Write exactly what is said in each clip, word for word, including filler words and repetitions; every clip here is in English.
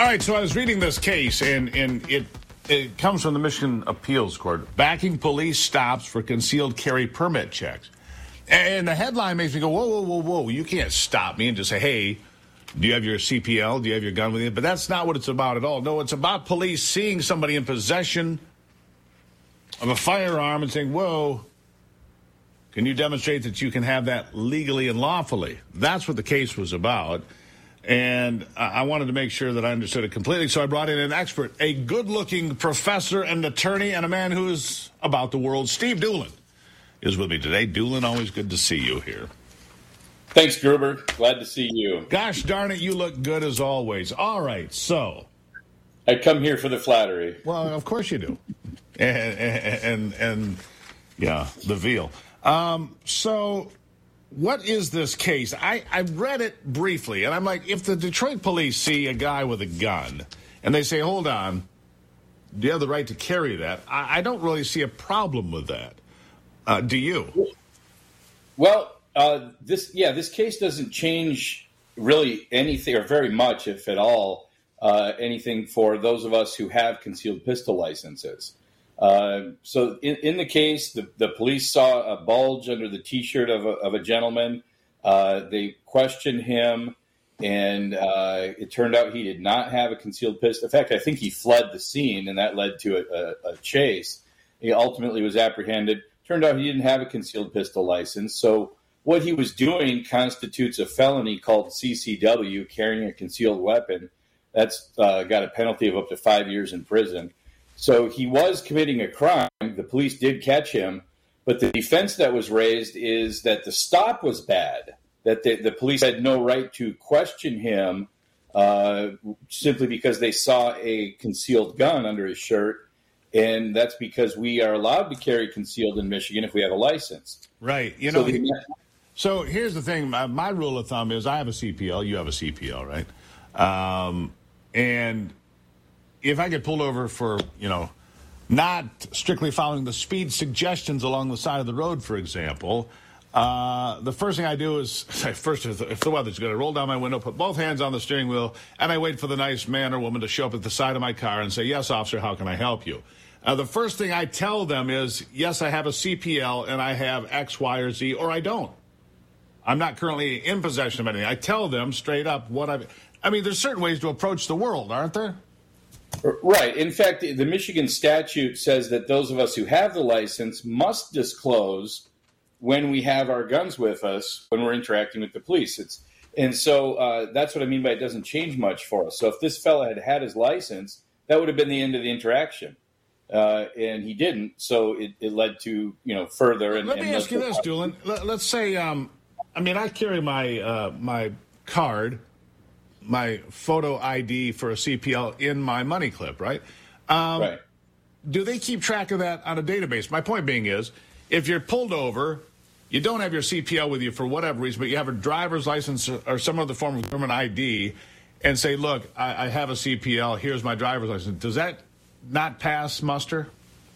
All right, so I was reading this case, and, and it it comes from the Michigan Appeals Court. Backing police stops for concealed carry permit checks. And the headline makes me go, whoa, whoa, whoa, whoa. You can't stop me and just say, hey, do you have your C P L? Do you have your gun with you? But that's not what it's about at all. No, it's about police seeing somebody in possession of a firearm and saying, whoa, can you demonstrate that you can have that legally and lawfully? That's what the case was about. And I wanted to make sure that I understood it completely, so I brought in an expert, a good-looking professor and attorney, and a man who is about the world. Steve Doolan is with me today. Doolan, always good to see you here. Thanks, Gruber. Glad to see you. Gosh darn it, you look good as always. All right, so. I come here for the flattery. Well, of course you do. and, and, and, and, yeah, the veal. Um, so... What is this case? I, I read it briefly, and I'm like, if the Detroit police see a guy with a gun, and they say, hold on, do you have the right to carry that? I, I don't really see a problem with that. Uh, do you? Well, uh, this yeah, this case doesn't change really anything, or very much, if at all, uh, anything for those of us who have concealed pistol licenses. Uh, so in, in the case, the, the police saw a bulge under the T-shirt of a, of a gentleman. Uh, they questioned him, and uh, it turned out he did not have a concealed pistol. In fact, I think he fled the scene, and that led to a, a, a chase. He ultimately was apprehended. Turned out he didn't have a concealed pistol license. So what he was doing constitutes a felony called C C W, carrying a concealed weapon. That's uh, got a penalty of up to five years in prison. So he was committing a crime. The police did catch him, but the defense that was raised is that the stop was bad, that the, the police had no right to question him uh, simply because they saw a concealed gun under his shirt, and that's because we are allowed to carry concealed in Michigan if we have a license. Right. You know. So, the, so here's the thing. My, my rule of thumb is I have a C P L. You have a C P L, right? Um, and if I get pulled over for, you know, not strictly following the speed suggestions along the side of the road, for example, uh, the first thing I do is, first, if the, if the weather's good, I roll down my window, put both hands on the steering wheel, and I wait for the nice man or woman to show up at the side of my car and say, yes, officer, how can I help you? Uh, the first thing I tell them is, yes, I have a C P L, and I have X, Y, or Z, or I don't. I'm not currently in possession of anything. I tell them straight up what I've... I mean, there's certain ways to approach the world, aren't there? Right. In fact, the Michigan statute says that those of us who have the license must disclose when we have our guns with us when we're interacting with the police. It's, and so uh, that's what I mean by it doesn't change much for us. So if this fella had had his license, that would have been the end of the interaction. Uh, and he didn't, so it, it led to, you know, further. And, Let me and ask you this, up. Doolan. Let, let's say, um, I mean, I carry my uh, my card, my photo I D for a C P L in my money clip, right? Um, right. Do they keep track of that on a database? My point being is, if you're pulled over, you don't have your C P L with you for whatever reason, but you have a driver's license or some other form of government I D, and say, look, I, I have a C P L, here's my driver's license. Does that not pass muster?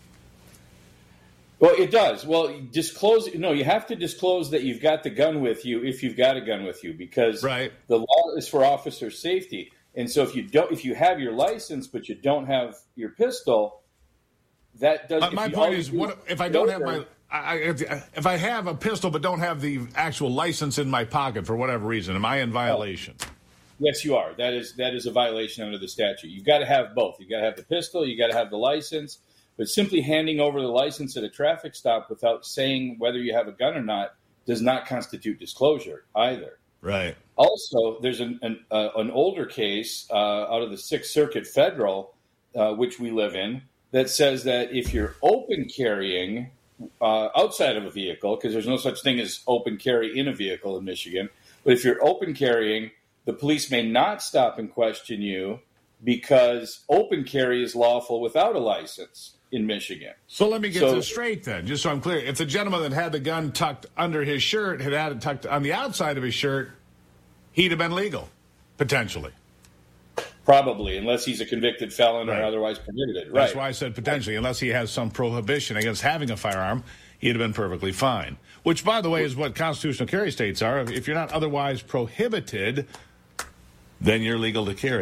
Well, it does. Well, disclose. No, you have to disclose that you've got the gun with you if you've got a gun with you, because right. the law is for officer safety. And so if you don't, if you have your license but you don't have your pistol, that does. Uh, my point is, what if I don't have my? I, if I have a pistol but don't have the actual license in my pocket for whatever reason, am I in violation? Oh. Yes, you are. That is that is a violation under the statute. You've got to have both. You've got to have the pistol. You've got to have the license. But simply handing over the license at a traffic stop without saying whether you have a gun or not does not constitute disclosure either. Right. Also, there's an an, uh, an older case uh, out of the Sixth Circuit Federal, uh, which we live in, that says that if you're open carrying uh, outside of a vehicle, because there's no such thing as open carry in a vehicle in Michigan, but if you're open carrying, the police may not stop and question you because open carry is lawful without a license in Michigan. So let me get so, this straight then, just so I'm clear. If the gentleman that had the gun tucked under his shirt had had it tucked on the outside of his shirt, he'd have been legal, potentially. Probably, unless he's a convicted felon right. or otherwise prohibited. That's right. why I said potentially. Unless he has some prohibition against having a firearm, he'd have been perfectly fine. Which, by the way, is what constitutional carry states are. If you're not otherwise prohibited, then you're legal to carry.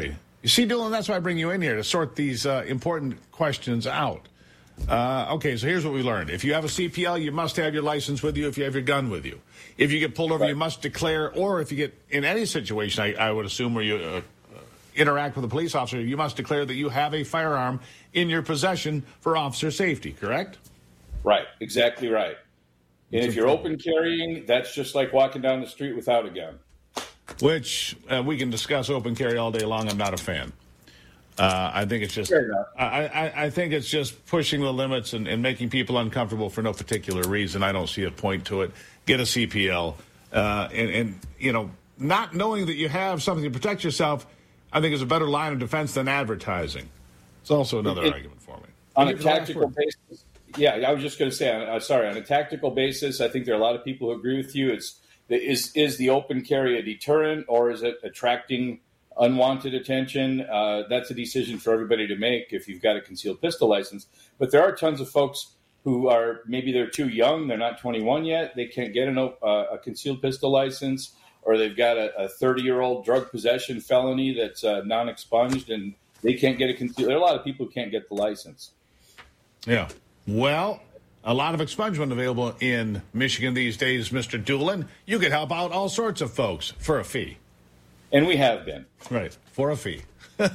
You see, Doolin, that's why I bring you in here, to sort these uh, important questions out. Uh, okay, so here's what we learned. If you have a C P L, you must have your license with you if you have your gun with you. If you get pulled over, right. you must declare, or if you get in any situation, I, I would assume, where you uh, interact with a police officer, you must declare that you have a firearm in your possession for officer safety, correct? Right, exactly right. And That's if you're open carrying, that's just like walking down the street without a gun. Which uh, we can discuss open carry all day long. I'm not a fan. Uh, I think it's just I, I, I think it's just pushing the limits and, and making people uncomfortable for no particular reason. I don't see a point to it. Get a C P L. Uh, and, and, you know, not knowing that you have something to protect yourself, I think is a better line of defense than advertising. It's also another it, argument for me. On a tactical basis, yeah, I was just going to say, uh, sorry, on a tactical basis, I think there are a lot of people who agree with you. It's is is the open carry a deterrent, or is it attracting unwanted attention? Uh, that's a decision for everybody to make if you've got a concealed pistol license. But there are tons of folks who are, maybe they're too young, they're not twenty-one yet, they can't get an, uh, a concealed pistol license, or they've got a thirty-year-old drug possession felony that's uh, non-expunged, and they can't get a concealed. There are a lot of people who can't get the license. Yeah. Well, a lot of expungement available in Michigan these days, Mister Doolin. You could help out all sorts of folks for a fee. And we have been. Right, for a fee.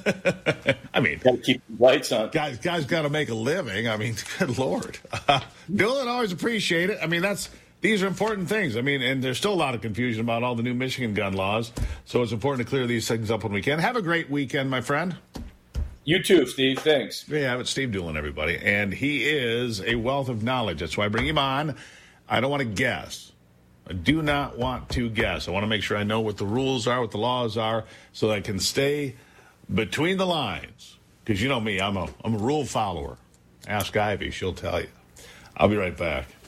I mean, got to keep the lights on. Guys, guys got to make a living. I mean, good Lord. Uh, Doolin, always appreciate it. I mean, that's these are important things. I mean, and there's still a lot of confusion about all the new Michigan gun laws. So it's important to clear these things up when we can. Have a great weekend, my friend. You too, Steve. Thanks. Yeah, it's Steve Doolin, everybody. And he is a wealth of knowledge. That's why I bring him on. I don't want to guess. I do not want to guess. I want to make sure I know what the rules are, what the laws are, so that I can stay between the lines. Because you know me, I'm a I'm a rule follower. Ask Ivy, she'll tell you. I'll be right back.